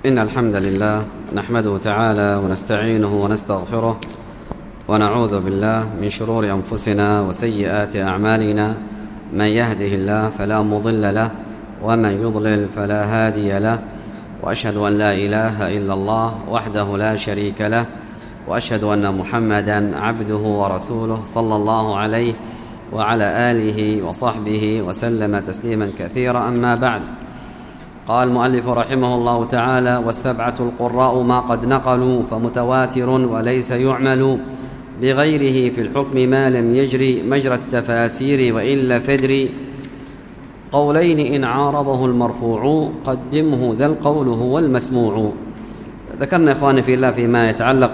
إن الحمد لله نحمده تعالى ونستعينه ونستغفره ونعوذ بالله من شرور أنفسنا وسيئات أعمالنا. من يهده الله فلا مضل له ومن يضلل فلا هادي له، وأشهد أن لا إله إلا الله وحده لا شريك له، وأشهد أن محمدا عبده ورسوله صلى الله عليه وعلى آله وصحبه وسلم تسليما كثيرا. أما بعد، قال المؤلف رحمه الله تعالى: والسبعة القراء ما قد نقلوا فمتواتر وليس يعمل بغيره في الحكم ما لم يجري مجرى التفاسير وإلا فدري قولين إن عارضه المرفوع قدمه ذا القول هو المسموع. ذكرنا إخواني في الله فيما يتعلق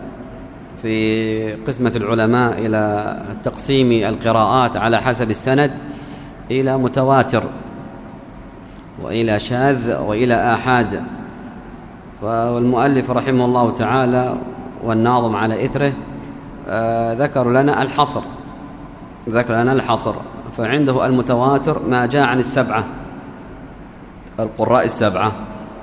في قسمة العلماء إلى تقسيم القراءات على حسب السند إلى متواتر وإلى شاذ وإلى آحاد. فالمؤلف رحمه الله تعالى والناظم على إثره ذكر لنا الحصر. فعنده المتواتر ما جاء عن السبعة القراء السبعة،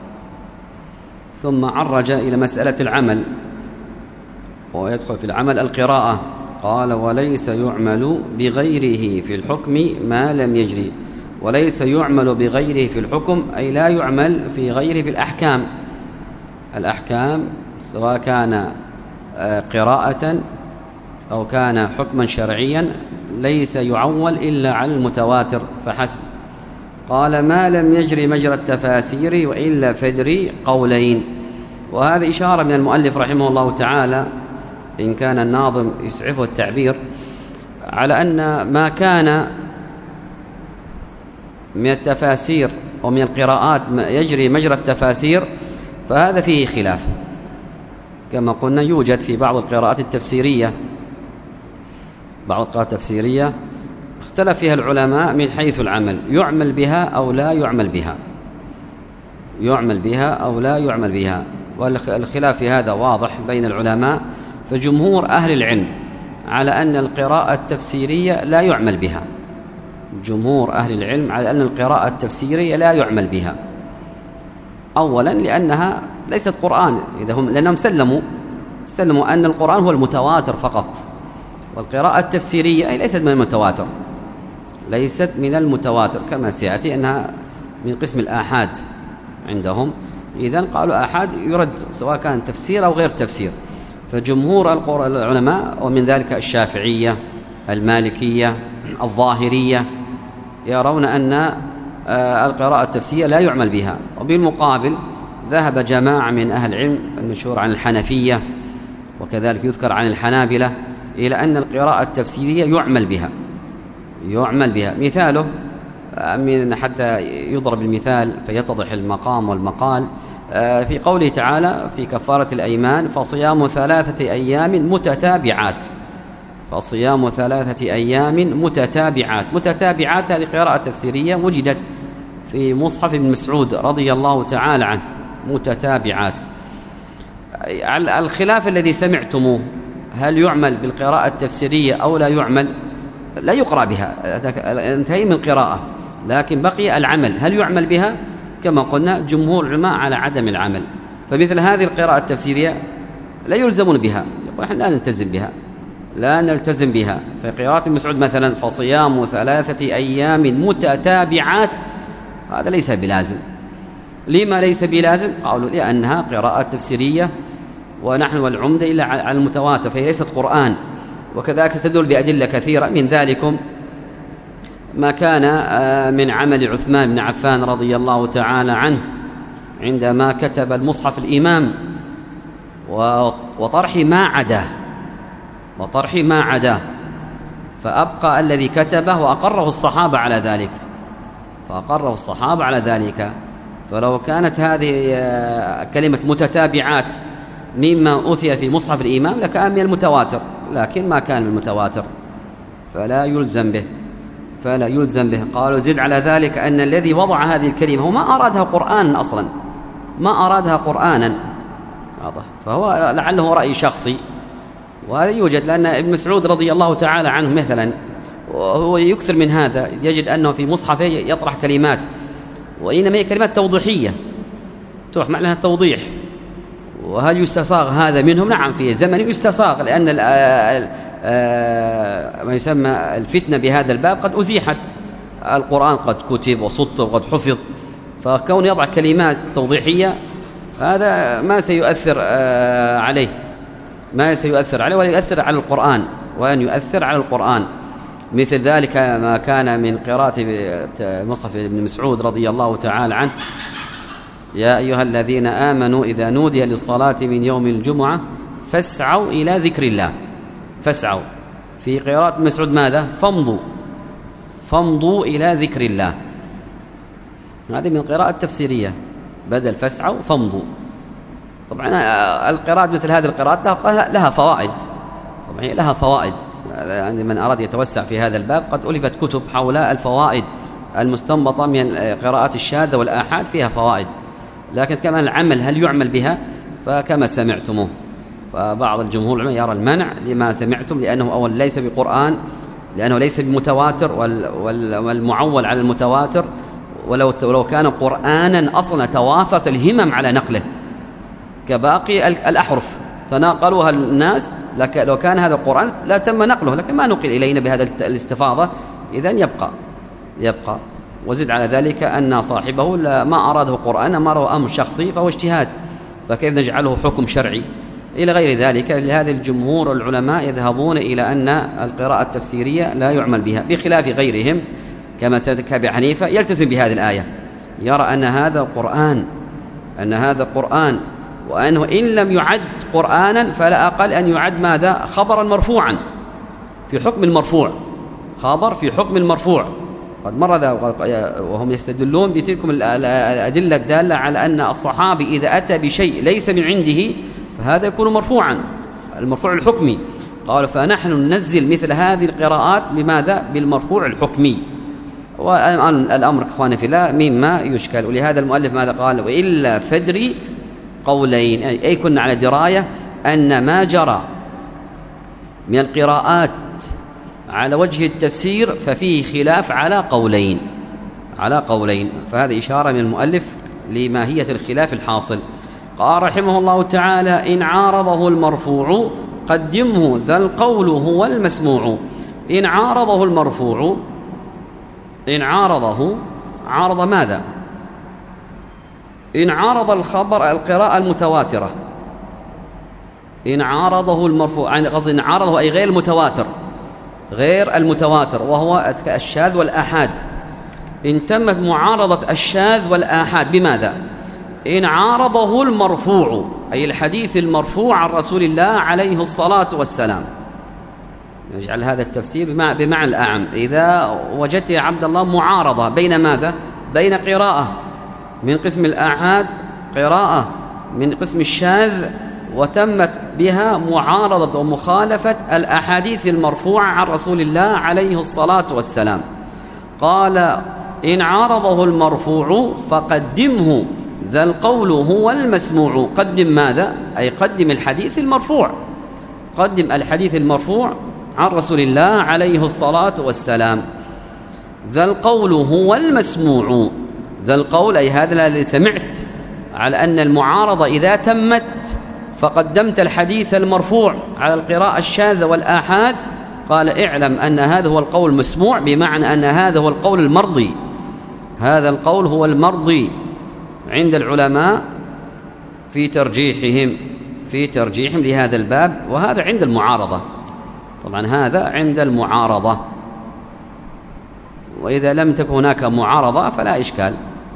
ثم عرج إلى مسألة العمل، ويدخل في العمل القراءة. قال: وليس يعمل بغيره في الحكم ما لم يجري. وليس يعمل بغيره في الحكم أي لا يعمل في غيره في الأحكام سواء كان قراءة أو كان حكما شرعيا، ليس يعول إلا على المتواتر فحسب. قال: ما لم يجري مجرى التفاسير وإلا فدري قولين. وهذه إشارة من المؤلف رحمه الله تعالى، إن كان الناظم يسعفه التعبير، على أن ما كان من التفاسير ومن القراءات يجري مجرى التفاسير فهذا فيه خلاف. كما قلنا يوجد في بعض القراءات التفسيرية اختلف فيها العلماء من حيث العمل، يعمل بها أو لا يعمل بها، والخلاف في هذا واضح بين العلماء. فجمهور أهل العلم على أن القراءة التفسيرية لا يعمل بها، أولا لأنها ليست قرآن، لأنهم سلموا أن القرآن هو المتواتر فقط، والقراءة التفسيرية أي ليست من المتواتر كما سيأتي أنها من قسم الآحاد عندهم. إذن قالوا آحاد يرد سواء كان تفسير أو غير تفسير. فجمهور العلماء ومن ذلك الشافعية المالكية الظاهرية يرون أن القراءة التفسيرية لا يعمل بها. وبالمقابل ذهب جماعة من أهل العلم المشهور عن الحنفية وكذلك يذكر عن الحنابلة إلى أن القراءة التفسيرية يعمل بها. مثاله حتى يضرب المثال فيتضح المقام والمقال في قوله تعالى في كفارة الأيمان: فصيام 3 أيام متتابعات. هذه قراءة تفسيرية وجدت في مصحف ابن مسعود رضي الله تعالى عنه، متتابعات. الخلاف الذي سمعتموه هل يعمل بالقراءة التفسيرية أو لا يعمل؟ لا يقرأ بها، انتهي من القراءة، لكن بقي العمل. هل يعمل بها؟ كما قلنا جمهور العلماء على عدم العمل. فمثل هذه القراءة التفسيرية لا يلزمون بها، يقول نحن لا نلتزم بها. في قراءة ابن مسعود مثلا: فصيام 3 أيام متتابعات، هذا ليس بلازم. لما ليس بلازم؟ قالوا لأنها قراءة تفسيرية ونحن والعمدة إلا على المتواتر، فهي ليست قرآن. وكذلك استدل بأدلة كثيرة، من ذلكم ما كان من عمل عثمان بن عفان رضي الله تعالى عنه عندما كتب المصحف الإمام وطرح ما عداه فأبقى الذي كتبه وأقره الصحابة على ذلك. فلو كانت هذه كلمة متتابعات مما أثي في مصحف الإمام لكان من المتواتر، لكن ما كان من المتواتر فلا يلزم به. قالوا: زد على ذلك أن الذي وضع هذه الكلمة هو ما أرادها قرآنا أصلا، فهو لعله رأي شخصي، وهذا يوجد. لأن ابن مسعود رضي الله تعالى عنه مثلا وهو يكثر من هذا، يجد أنه في مصحفه يطرح كلمات وإنما هي كلمات توضيحية مفتوح معناها التوضيح. وهل يستصاغ هذا منهم؟ نعم، في زمن يستصاغ، لأن ما يسمى الفتنة بهذا الباب قد أزيحت، القرآن قد كتب وسطر وقد حفظ، فكون يضع كلمات توضيحية هذا ما سيؤثر عليه، ما سيؤثر عليه ولا يؤثر على القرآن، وأن يؤثر على القرآن. مثل ذلك ما كان من قراءة مصحف ابن مسعود رضي الله تعالى عنه: يا أيها الذين آمنوا إذا نودي للصلاة من يوم الجمعة فاسعوا إلى ذكر الله. فاسعوا، في قراءة ابن مسعود ماذا؟ فامضوا إلى ذكر الله. هذه من القراءة التفسيرية، بدل فاسعوا فامضوا. طبعا القراءة مثل هذه القراءات لها فوائد، طبعا لها فوائد، يعني من أراد يتوسع في هذا الباب قد ألفت كتب حول الفوائد المستنبطة من القراءات الشاذة والآحاد، فيها فوائد. لكن كمان العمل هل يعمل بها؟ فكما سمعتموه، فبعض الجمهور يرى المنع لما سمعتم، لأنه أول ليس بقرآن، لأنه ليس بمتواتر، والمعول على المتواتر، ولو كان قرآنا أصلا توافرت الهمم على نقله كباقي الأحرف تناقلوها الناس، لو كان هذا القرآن لا تم نقله، لكن ما نقل إلينا بهذا الاستفاضة، إذن يبقى. وزد على ذلك أن صاحبه ما أراده قرآن، ما أراده أمر شخصي، فهو اجتهاد، فكيف نجعله حكم شرعي إلى غير ذلك. لهذا الجمهور العلماء يذهبون إلى أن القراءة التفسيرية لا يعمل بها، بخلاف غيرهم كما سيذكر أبي حنيفة يلتزم بهذه الآية، يرى أن هذا قرآن، وأنه إن لم يعد قرآنا فلا أقل أن يعد ماذا؟ خبرا مرفوعا في حكم المرفوع، خبر في حكم المرفوع. قد مر وهم يستدلون بتلكم الأدلة الدالة على أن الصحابي إذا أتى بشيء ليس من عنده فهذا يكون مرفوعا، المرفوع الحكمي. قال فنحن ننزل مثل هذه القراءات بماذا؟ بالمرفوع الحكمي. والأمر إخواني في الله مما يشكل، ولهذا المؤلف ماذا قال؟ وإلا فدري قولين، أي كنا على دراية أن ما جرى من القراءات على وجه التفسير ففيه خلاف على قولين. فهذا إشارة من المؤلف لماهية الخلاف الحاصل. قال رحمه الله تعالى: إن عارضه المرفوع قدمه ذا القول هو المسموع. إن عارضه المرفوع، إن عارض ماذا؟ إن عارض الخبر القراءة المتواترة، إن عارضه المرفوع، قصدي إن عارضه أي غير المتواتر وهو الشاذ والآحاد. إن تمت معارضة الشاذ والآحاد بماذا؟ إن عارضه المرفوع، أي الحديث المرفوع عن رسول الله عليه الصلاة والسلام. نجعل هذا التفسير بمعنى الأعم. إذا وجدت يا عبد الله معارضة بين ماذا؟ بين قراءة من قسم الآحاد، قراءة من قسم الشاذ، وتمت بها معارضة ومخالفة الأحاديث المرفوعة عن رسول الله عليه الصلاة والسلام. قال: إن عارضه المرفوع فقدمه ذا القول هو المسموع. قدم ماذا؟ أي قدم الحديث المرفوع، قدم الحديث المرفوع عن رسول الله عليه الصلاة والسلام. ذا القول هو المسموع، ذا القول أي هذا الذي سمعت، على أن المعارضة إذا تمت فقدمت الحديث المرفوع على القراءة الشاذة والآحاد. قال: اعلم أن هذا هو القول المسموع، بمعنى أن هذا هو القول المرضي، هذا القول هو المرضي عند العلماء في ترجيحهم لهذا الباب. وهذا عند المعارضة، طبعا هذا عند المعارضة، وإذا لم تكن هناك معارضة فلا إشكال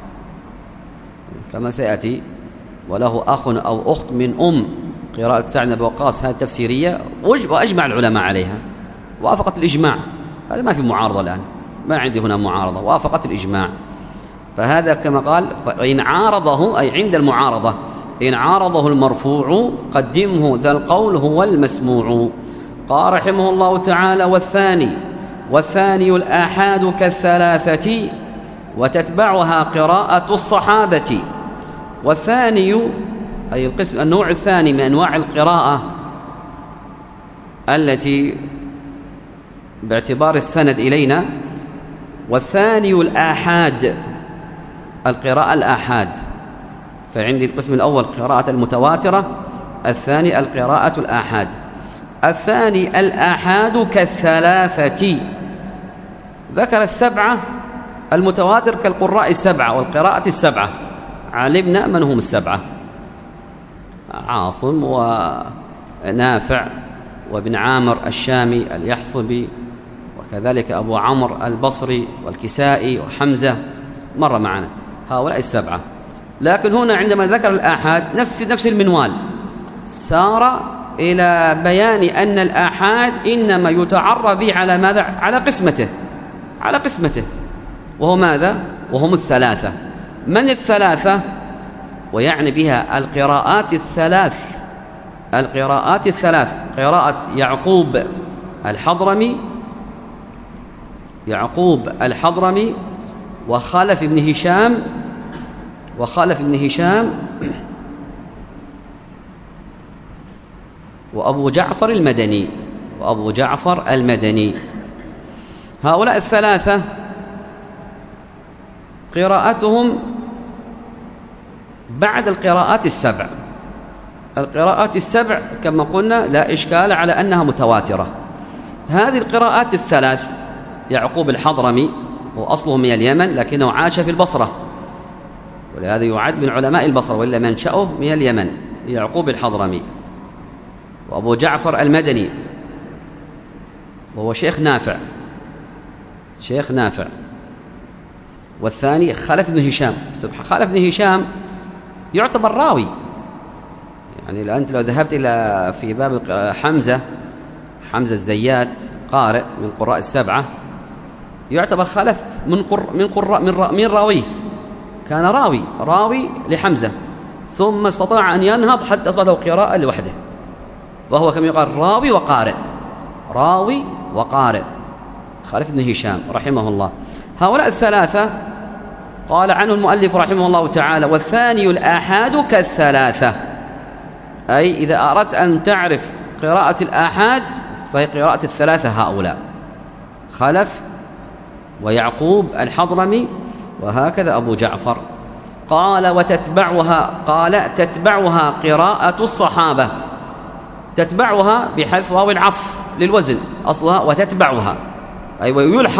كما سيأتي. وله أخ أو أخت من قراءة سعد بن وقاص هذه التفسيرية، وأجمع العلماء عليها، وافقت الإجماع. هذا ما في معارضة الآن، ما عندي هنا معارضة، وافقت الإجماع. فهذا كما قال: إن عارضه أي عند المعارضة، إن عارضه المرفوع قدمه ذا القول هو المسموع. قال رحمه الله تعالى: والثاني الآحاد كالثلاثة وتتبعها قراءة الصحابة. والثاني أي القسم النوع الثاني من أنواع القراءة التي باعتبار السند إلينا. والثاني الآحاد، القراءة الآحاد. فعندي القسم الأول قراءة المتواترة، الثاني القراءة الآحاد. الثاني الآحاد كالثلاثة، ذكر السبعة، المتواتر كالقراء السبعة والقراءة السبعة. علمنا من هم السبعة: عاصم ونافع وابن عامر الشامي اليحصبي، وكذلك أبو عمرو البصري والكسائي وحمزة، مر معنا هؤلاء السبعة. لكن هنا عندما ذكر الآحاد نفس المنوال، سار إلى بيان أن الآحاد إنما يتعرى به على ماذا؟ على قسمته وهو ماذا؟ وهم الثلاثة. من الثلاثة؟ ويعني بها القراءات الثلاث: قراءة يعقوب الحضرمي وخلف بن هشام وأبو جعفر المدني. هؤلاء الثلاثة قراءتهم بعد القراءات السبع. القراءات السبع كما قلنا لا إشكال على أنها متواترة. هذه القراءات الثلاث: يعقوب الحضرمي هو أصله من اليمن لكنه عاش في البصرة، ولهذا يعد من علماء البصرة، وإلا منشأه من اليمن، يعقوب الحضرمي. وأبو جعفر المدني وهو شيخ نافع. والثاني خلف بن هشام. خلف بن هشام يعتبر راوي، يعني أنت لو ذهبت إلى في باب حمزة الزيات قارئ من قراء السبعة، يعتبر خلف من راويه، كان راوي لحمزة، ثم استطاع أن ينهض حتى أصبح له قراءة لوحده، فهو كما يقال راوي وقارئ خلف بن هشام رحمه الله. هؤلاء الثلاثة قال عنه المؤلف رحمه الله تعالى: والثاني الآحاد كالثلاثة، أي إذا أردت أن تعرف قراءة الآحاد فهي قراءة الثلاثة هؤلاء: خلف ويعقوب الحضرمي وهكذا أبو جعفر. قال تتبعها قراءة الصحابة. تتبعها بحذف واو العطف للوزن أصلها وتتبعها، أي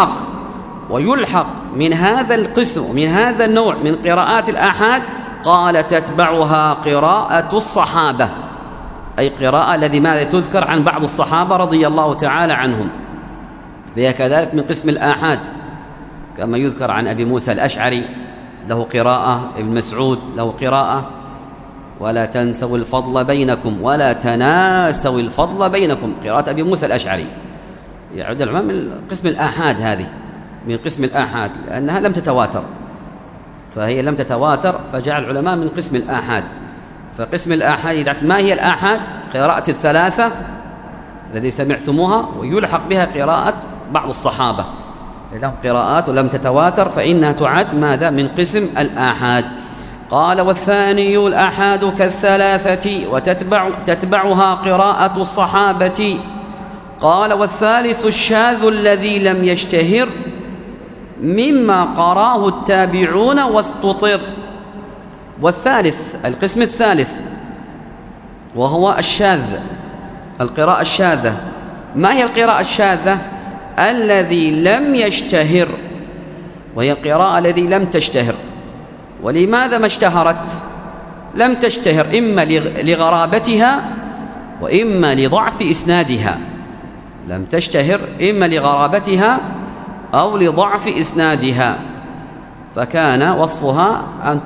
ويلحق من هذا القسم، من هذا النوع من قراءات الآحاد. قال تتبعها قراءة الصحابة، أي قراءة الذي ماذا تذكر عن بعض الصحابة رضي الله تعالى عنهم، فهي كذلك من قسم الآحاد، كما يذكر عن أبي موسى الأشعري له قراءة، ابن مسعود له قراءة: ولا تنسوا الفضل بينكم ولا تناسوا الفضل بينكم، قراءة أبي موسى الأشعري. يعد العلماء من قسم الآحاد، هذه من قسم الآحاد لأنها لم تتواتر، فهي لم تتواتر فجعل العلماء من قسم الآحاد. فقسم الآحاد ما هي الآحاد؟ قراءة الثلاثة الذي سمعتموها، ويلحق بها قراءة بعض الصحابة لهم قراءات ولم تتواتر، فإنها تعد ماذا؟ من قسم الآحاد. قال والثاني الآحاد كالثلاثة وتتبعها قراءة الصحابة. قال والثالث الشاذ الذي لم يشتهر مما قراه التابعون واستطر. والثالث القسم الثالث وهو الشاذ، القراءة الشاذة. ما هي القراءة الشاذة؟ الذي لم يشتهر، وهي القراءة التي لم تشتهر. ولماذا ما اشتهرت؟ لم تشتهر إما لغرابتها وإما لضعف إسنادها. لم تشتهر إما لغرابتها أو لضعف إسنادها، فكان وصفها أن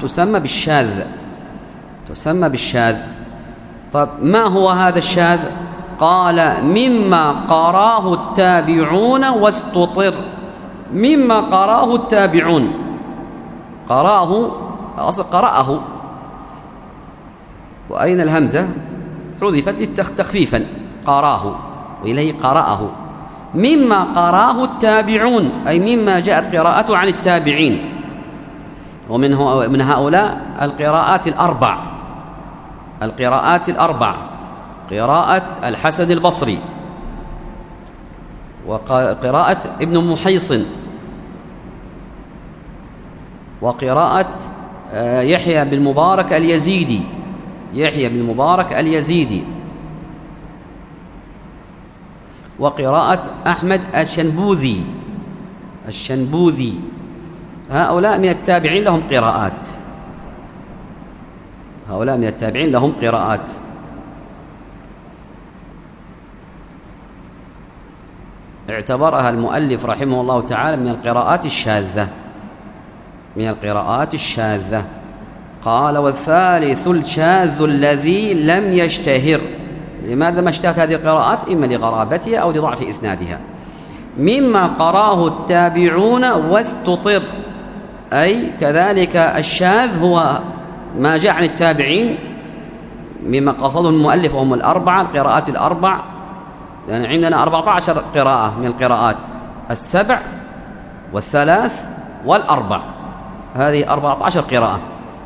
تسمى بالشاذ. طب ما هو هذا الشاذ؟ قال مما قراه التابعون واستطر. مما قراه التابعون، قراه أصل قرأه، وأين الهمزة؟ حذفت تخفيفا، قراه وإليه قرأه. مما قراه التابعون أي مما جاءت قراءته عن التابعين، ومن هؤلاء القراءات الأربع: قراءة الحسن البصري، وقراءة ابن محيصن، وقراءة يحيى بن مبارك اليزيدي، يحيى بن مبارك اليزيدي. وقراءة أحمد الشنبوذي. هؤلاء من التابعين لهم قراءات، هؤلاء من التابعين لهم قراءات. اعتبرها المؤلف رحمه الله تعالى من القراءات الشاذة، من القراءات الشاذة. قال: والثالث الشاذ الذي لم يشتهر. لماذا ما اشتهرت هذه القراءات؟ إما لغرابتها أو لضعف إسنادها. مما قراه التابعون واستطر، أي كذلك الشاذ هو ما جاء عن التابعين مما قصده المؤلف وهم الأربعة، القراءات الأربع، لأن يعني عندنا 14 قراءة من القراءات، 7 و3 و4، هذه 14 قراءة.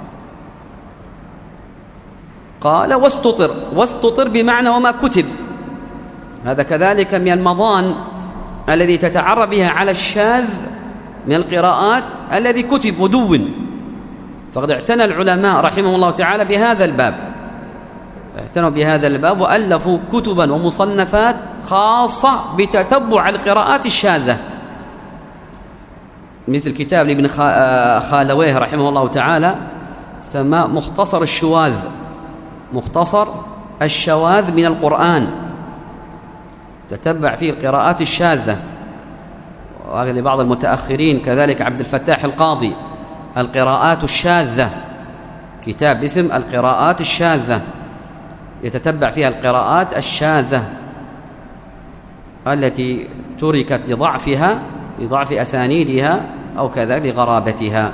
قال: واستطر بمعنى وما كتب. هذا كذلك من المضان الذي تتعرى بها على الشاذ من القراءات الذي كتب ودون. فقد اعتنى العلماء رحمه الله تعالى بهذا الباب، اعتنوا بهذا الباب وألفوا كتبا ومصنفات خاصة بتتبع القراءات الشاذة، مثل كتاب لابن خالويه رحمه الله تعالى سماه مختصر الشواذ، مختصر الشواذ من القرآن، تتبع فيه القراءات الشاذة. وهذا لبعض المتأخرين كذلك عبد الفتاح القاضي القراءات الشاذة، كتاب اسم القراءات الشاذة، يتتبع فيها القراءات الشاذة التي تركت لضعفها، لضعف أسانيدها أو كذا لغرابتها.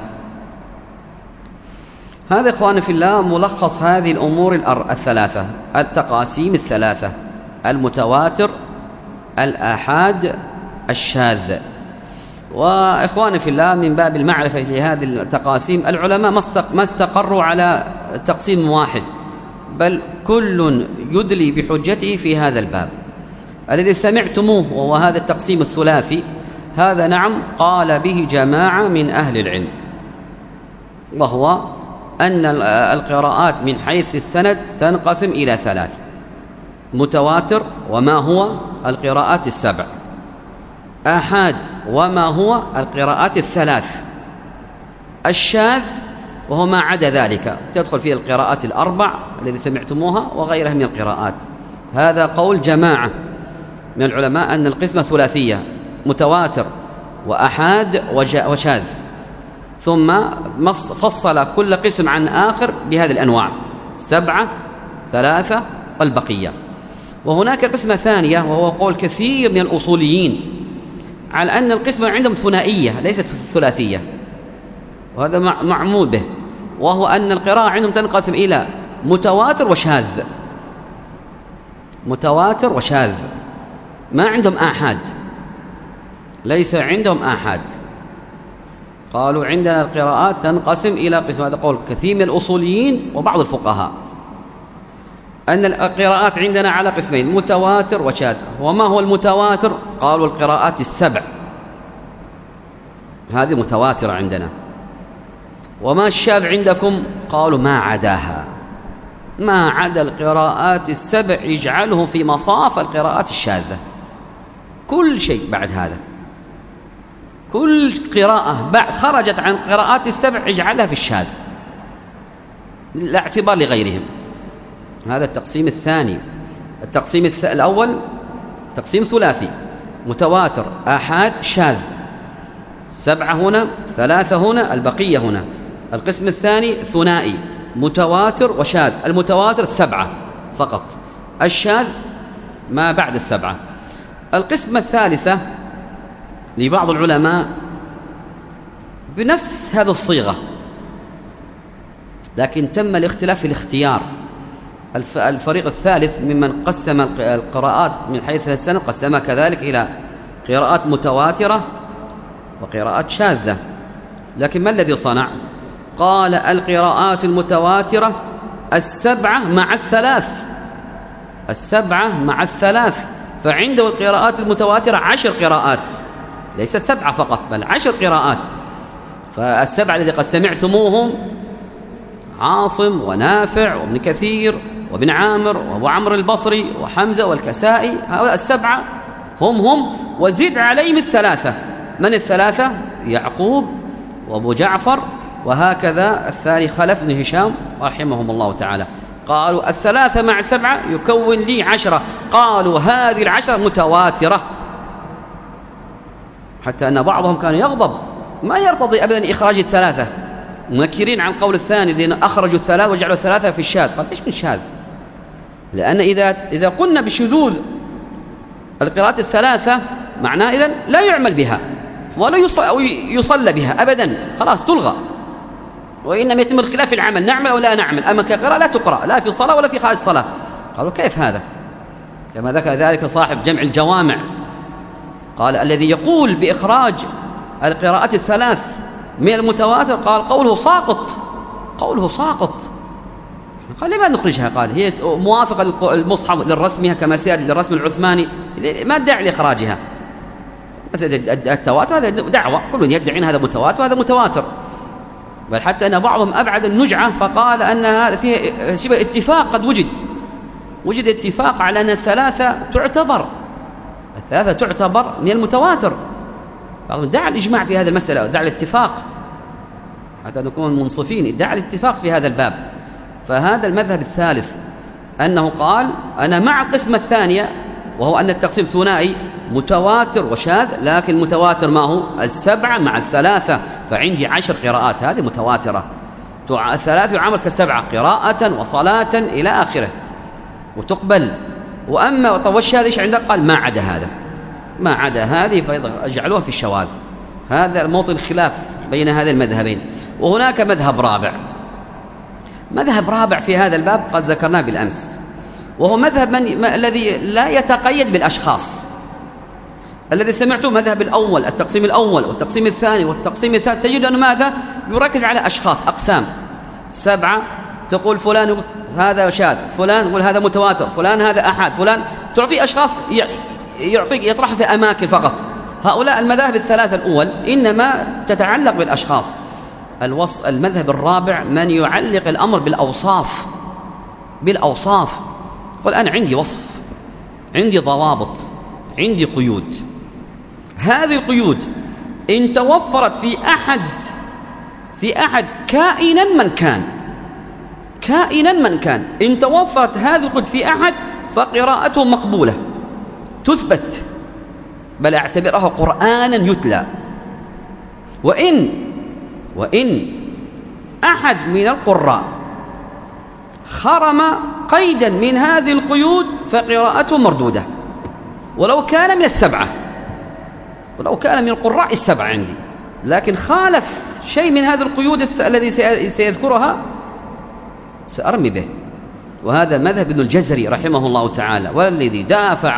هذا إخواني في الله ملخص هذه الأمور الثلاثة، التقاسيم الثلاثة: المتواتر، الآحاد، الشاذ. وإخواني في الله من باب المعرفة لهذه التقاسيم، العلماء ما استقروا على تقسيم واحد، بل كل يدلي بحجته في هذا الباب. الذي سمعتموه وهو هذا التقسيم الثلاثي، هذا نعم قال به جماعة من أهل العلم، وهو أن القراءات من حيث السند تنقسم إلى 3: متواتر وما هو القراءات 7، آحاد وما هو القراءات 3، الشاذ وهو ما عدا ذلك، تدخل فيه القراءات 4 الذي سمعتموها وغيرها من القراءات. هذا قول جماعة من العلماء أن القسمة ثلاثية: متواتر وأحاد وشاذ، ثم فصل كل قسم عن آخر بهذه الأنواع: 7، 3 والبقية. وهناك قسمة ثانية وهو قول كثير من الأصوليين على أن القسمة عندهم ثنائية ليست ثلاثية، وهذا معمول به، وهو أن القراءة عندهم تنقسم إلى متواتر وشاذ، متواتر وشاذ، ما عندهم آحاد، ليس عندهم آحاد. قالوا عندنا القراءات تنقسم إلى قسم، هذا قول كثير من الأصوليين وبعض الفقهاء، أن القراءات عندنا على قسمين: متواتر وشاذ. وما هو المتواتر؟ قالوا القراءات 7، هذه متواترة عندنا. وما الشاذ عندكم؟ قالوا ما عداها، ما عدا القراءات 7 يجعله في مصاف القراءات الشاذة. كل شيء بعد هذا، كل قراءة خرجت عن قراءات 7 يجعلها في الشاذ لا اعتبار لغيرهم. هذا التقسيم الثاني. التقسيم الأول تقسيم ثلاثي: متواتر، آحاد، شاذ، 7 هنا، 3 هنا، البقية هنا. القسم الثاني ثنائي: متواتر وشاذ، المتواتر 7 فقط، الشاذ ما بعد 7. القسمة الثالثة لبعض العلماء بنفس هذه الصيغة، لكن تم الاختلاف في الاختيار. الفريق الثالث ممن قسم القراءات من حيث السند قسمها كذلك إلى قراءات متواترة وقراءات شاذة. لكن ما الذي صنع؟ قال القراءات المتواترة 7 مع 3، 7 مع 3، فعنده القراءات المتواترة 10 قراءات، ليست 7 فقط بل 10 قراءات. فالسبعة الذي قد سمعتموهم عاصم ونافع وابن كثير وابن عامر وابو عمرو البصري وحمزة والكسائي، هؤلاء السبعة هم وزد عليهم الثلاثة. من الثلاثة؟ يعقوب وابو جعفر، وهكذا الثاني خلف بن هشام رحمهم الله تعالى. قالوا الثلاثة مع سبعة يكون لي 10. قالوا هذه 10 متواترة، حتى أن بعضهم كان يغضب ما يرتضي أبدا إخراج الثلاثة، منكرين عن قول الثاني الذين أخرجوا الثلاثة وجعلوا الثلاثة في الشاذ. قال إيش من شاذ؟ لأن إذا قلنا بشذوذ القراءات الثلاثة معناه إذن لا يعمل بها ولا يصلى بها أبدا، خلاص تلغى، وإنما يتم الخلاف في العمل، نعمل أو لا نعمل. أما كقراءة لا تقرأ لا في الصلاة ولا في خارج الصلاة. قالوا كيف هذا؟ كما ذكر ذلك صاحب جمع الجوامع، قال الذي يقول بإخراج القراءات الثلاث من المتواتر قال قوله ساقط. قال لماذا نخرجها؟ قال هي موافقة للمصحف للرسمها كما سيأتي للرسم العثماني، ما الداعي لإخراجها؟ التواتر هذا دعوة، كل يدعي أن هذا متواتر وهذا متواتر، بل حتى أن بعضهم أبعد النجعة فقال أن هذا فيه شبه اتفاق، قد وجد اتفاق على أن الثلاثة تعتبر من المتواتر. بعضهم دعا الإجماع في هذا المسألة، دعا الاتفاق حتى نكون منصفين، دعا الاتفاق في هذا الباب. فهذا المذهب الثالث أنه قال أنا مع القسمة الثانية، وهو أن التقسيم ثنائي متواتر وشاذ، لكن متواتر ما هو 7 مع 3، فعندي 10 قراءات هذه متواترة، 3 يعامل ك7 قراءة وصلاة إلى آخره وتقبل. وأما والشاذ إيش عندك؟ قال ما عدا هذه فيجعلوها في الشواذ. هذا موطن الخلاف بين هذين المذهبين. وهناك مذهب رابع في هذا الباب قد ذكرناه بالأمس، وهو مذهب الذي لا يتقيد بالأشخاص، الذي سمعته مذهب الأول، التقسيم الأول والتقسيم الثاني والتقسيم الثالث، تجد أنه ماذا؟ يركز على أشخاص، أقسام 7. تقول فلان هذا شاذ، فلان يقول هذا متواتر، فلان هذا أحد، فلان تعطي أشخاص يطرح في أماكن فقط. هؤلاء المذاهب الثلاثة الأول إنما تتعلق بالأشخاص. المذهب الرابع من يعلق الأمر بالأوصاف. قل أنا عندي وصف، عندي ضوابط، عندي قيود. هذه القيود إن توفرت في أحد كائنا من كان، إن توفرت هذه القيود في أحد فقراءته مقبولة تثبت، بل اعتبرها قرآنا يتلى. وإن أحد من القراء خرم قيدا من هذه القيود فقراءته مردودة، ولو كان من السبعة، ولو كان من القراء السبعة عندي، لكن خالف شيء من هذه القيود الذي سيذكرها سأرمي به. وهذا مذهب ابن الجزري رحمه الله تعالى، والذي دافع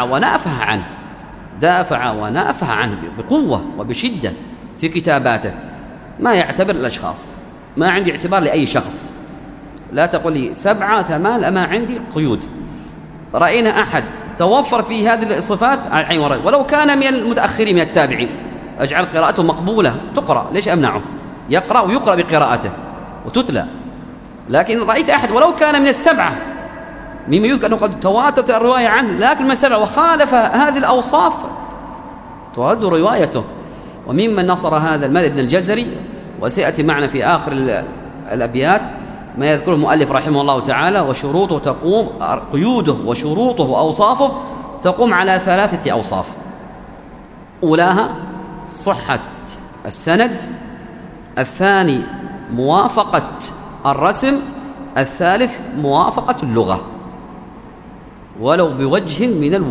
ونافع عنه بقوة وبشدة في كتاباته. ما يعتبر الأشخاص، ما عندي اعتبار لأي شخص، لا تقول لي 7 8، أما عندي قيود. رأينا أحد توفرت فيه هذه الصفات على العين والرأي، ولو كان من المتأخرين من التابعين، أجعل قراءته مقبولة تقرأ، ليش أمنعه؟ يقرأ ويقرأ بقراءته وتتلى. لكن رأيت أحد ولو كان من السبعة مما يذكر أنه قد تواترت الرواية عنه، لكن من السبعة وخالف هذه الأوصاف ترد روايته. وممن نصر هذا المذهب ابن الجزري، وسيأتي معنا في آخر الأبيات ما يذكره المؤلف رحمه الله تعالى، وشروطه تقوم، قيوده وشروطه وأوصافه تقوم على 3 أوصاف. أولاها صحة السند، الثاني موافقة الرسم، الثالث موافقة اللغة، ولو بوجه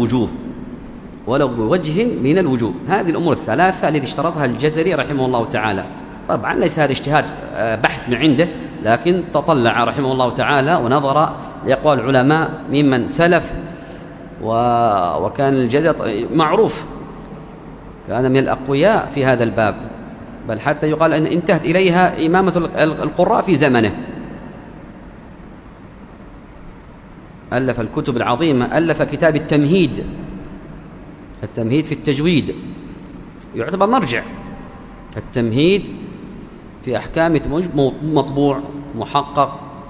من الوجوه. هذه الأمور الثلاثة التي اشترطها الجزري رحمه الله تعالى. طبعا ليس هذا اجتهاد بحث من عنده، لكن تطلع رحمه الله تعالى ونظر لأقوال العلماء ممن سلف، وكان الجزري معروف كان من الأقوياء في هذا الباب، بل حتى يقال أن انتهت إليها إمامة القراء في زمنه. ألف الكتب العظيمة، ألف كتاب التمهيد في التجويد، يعتبر مرجع. التمهيد في أحكام مطبوع محقق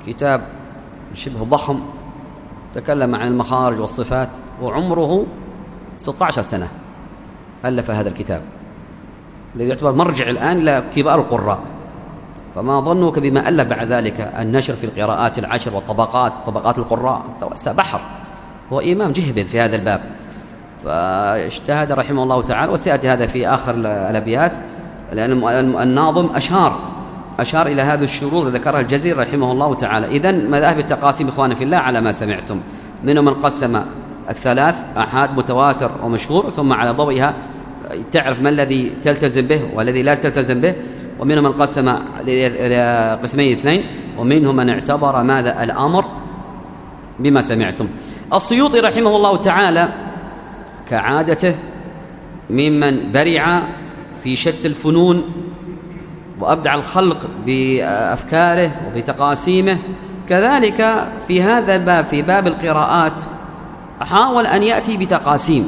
كتاب شبه ضخم تكلم عن المخارج والصفات، وعمره 16 سنة ألف هذا الكتاب الذي يعتبر مرجع الآن لكبار القراء. فما ظنك بما ألف بعد ذلك النشر في القراءات العشر والطبقات، طبقات القراء، توسع بحر. هو إمام جهبذ في هذا الباب، فاجتهد رحمه الله تعالى، وسيأتي هذا في آخر الأبيات، لأن الناظم أشار إلى هذه الشروط ذكرها الجزيري رحمه الله تعالى. إذن مذاهب التقاسيم إخوانا في الله على ما سمعتم، منهم من قسم الثلاث: آحاد، متواتر، ومشهور، ثم على ضوئها تعرف ما الذي تلتزم به والذي لا تلتزم به. ومنهم من قسم إلى قسمين اثنين، ومنهم من اعتبر ماذا؟ الأمر بما سمعتم. السيوطي رحمه الله تعالى كعادته ممن برع في شتى الفنون وأبدع الخلق بأفكاره وبتقاسيمه، كذلك في هذا الباب، في باب القراءات، حاول أن يأتي بتقاسيم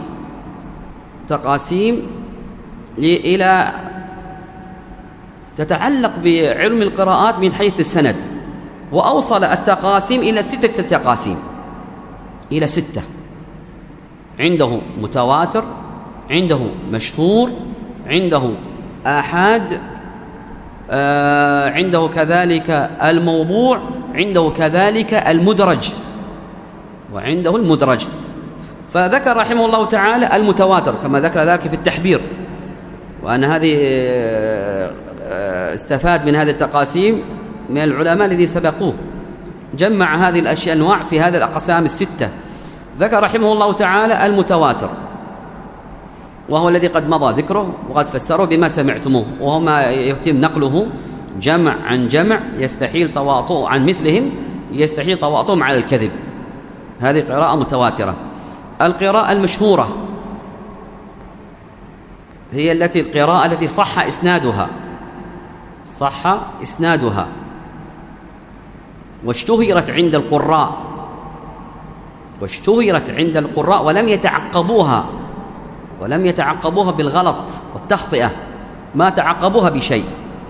إلى تتعلق بعلم القراءات من حيث السند، وأوصل التقاسيم إلى 6 تقاسيم، إلى 6. عنده متواتر، عنده مشهور، عنده آحاد، عنده كذلك الموضوع، عنده كذلك المدرج، وعنده المدرج. فذكر رحمه الله تعالى المتواتر كما ذكر ذلك في التحبير، وأن هذه استفاد من هذه التقاسيم من العلماء الذين سبقوه، جمع هذه الأشياء أنواع في هذه الأقسام ال6. ذكر رحمه الله تعالى المتواتر، وهو الذي قد مضى ذكره وقد فسره بما سمعتموه، وهو ما يتم نقله جمع عن جمع، يستحيل تواطؤ عن مثلهم، يستحيل تواطؤهم على الكذب. هذه قراءة متواترة. القراءة المشهورة هي القراءة التي صح إسنادها واشتهرت عند القراء ولم يتعقبوها بالغلط والتخطئة، ما تعقبوها بشيء،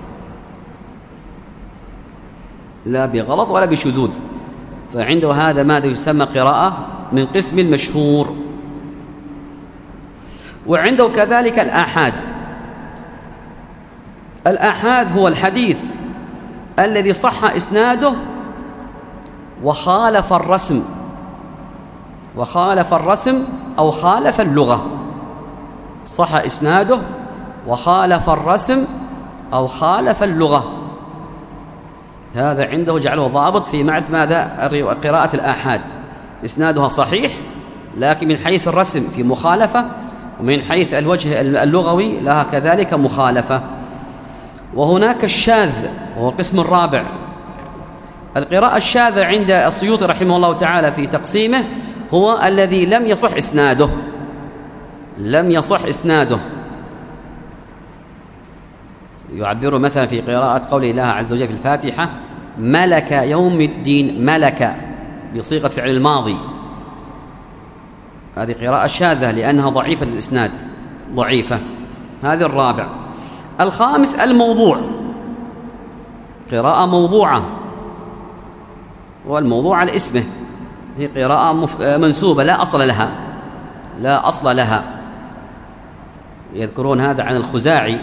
لا بغلط ولا بشذوذ. فعنده هذا ماذا يسمى قراءة من قسم المشهور. وعنده كذلك الآحاد هو الحديث الذي صح إسناده وخالف الرسم أو خالف اللغة. صح إسناده وخالف الرسم أو خالف اللغة، هذا عنده جعله ضابط في معرفة ماذا؟ قراءة الآحاد، إسنادها صحيح لكن من حيث الرسم في مخالفة، ومن حيث الوجه اللغوي لها كذلك مخالفة. وهناك الشاذ وهو القسم الرابع. القراءة الشاذة عند السيوطي رحمه الله تعالى في تقسيمه هو الذي لم يصح إسناده. يعبر مثلا في قراءة قول الله عز وجل في الفاتحة: ملك يوم الدين، ملك بصيغة فعل الماضي، هذه قراءة شاذة لأنها ضعيفة الإسناد، ضعيفة. هذا الرابع. الخامس الموضوع، قراءة موضوعة، والموضوع على اسمه، هي قراءة منسوبة لا أصل لها. يذكرون هذا عن الخزاعي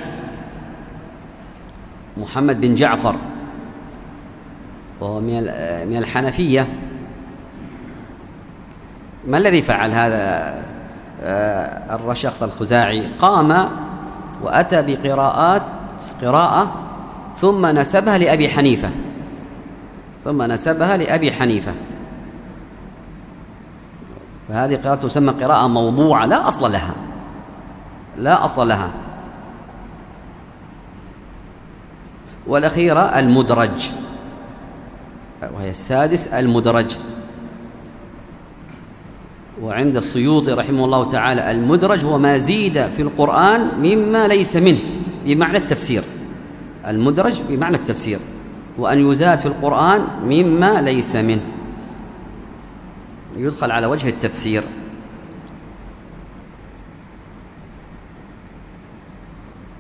محمد بن جعفر، وهو من الحنفية. ما الذي فعل هذا الشخص الخزاعي؟ قام وأتى قراءة ثم نسبها لأبي حنيفة، فهذه قراءة تسمى قراءة موضوعة لا أصل لها. والأخيرة المدرج، وهي السادس المدرج. وعند السيوطي رحمه الله تعالى المدرج هو ما زيد في القرآن مما ليس منه، بمعنى التفسير. المدرج بمعنى التفسير، وأن يزاد في القرآن مما ليس منه، يدخل على وجه التفسير.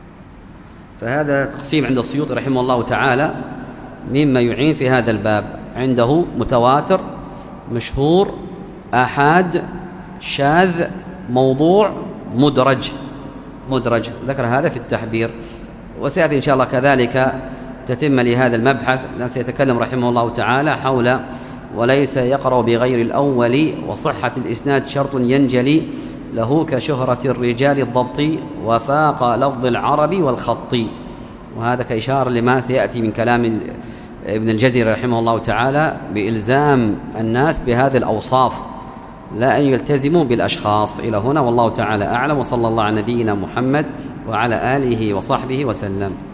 فهذا تقسيم عند السيوطي رحمه الله تعالى مما يعين في هذا الباب. عنده متواتر، مشهور، آحاد، شاذ، موضوع، مدرج ذكر هذا في التحبير. وسيأتي إن شاء الله كذلك تتم لهذا المبحث، لأن سيتكلم رحمه الله تعالى حول وليس يقرأ بغير الأول، وصحة الإسناد شرط ينجلي له كشهرة الرجال الضبط وفاق لفظ العرب والخط. وهذا كإشارة لما سيأتي من كلام ابن الجزري رحمه الله تعالى بإلزام الناس بهذه الأوصاف، لا أن يلتزموا بالأشخاص. إلى هنا والله تعالى أعلم، وصلى الله على نبينا محمد وعلى آله وصحبه وسلم.